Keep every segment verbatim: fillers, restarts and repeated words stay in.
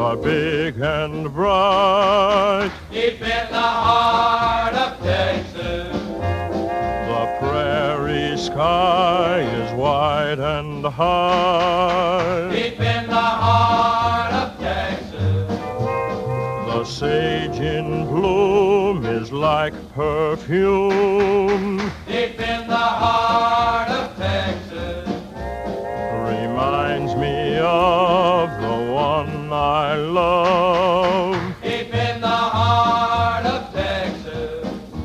are big and bright. Deep in the heart of Texas, The prairie sky is wide and high. deep in the heart of Texas, The sage in bloom is like perfume. deep in the heart of Texas, Reminds me of the one I love. deep in the heart of Texas.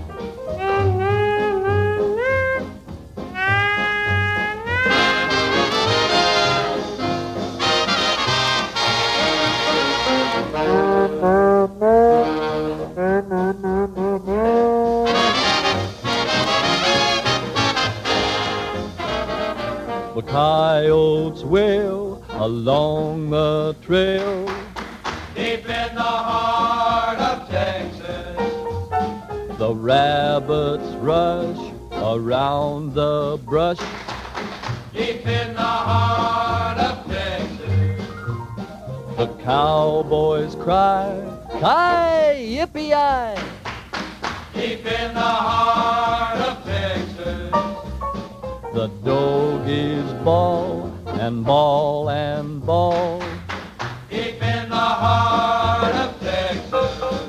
The coyotes wail along the trail. Deep in the heart of Texas, The rabbits rush around the brush. deep in the heart of Texas, The cowboys cry, "Ki-yippee-yi!" deep in the heart of Texas, The doggies bawl and bawl and bawl. deep in the heart of Texas.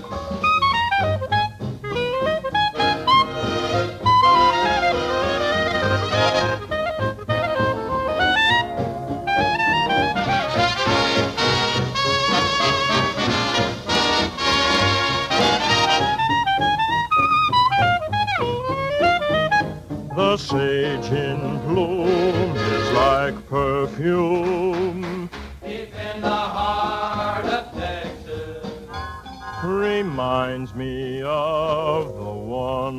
The sage in bloom is like perfume. Deep in the heart of Texas, Reminds me of the one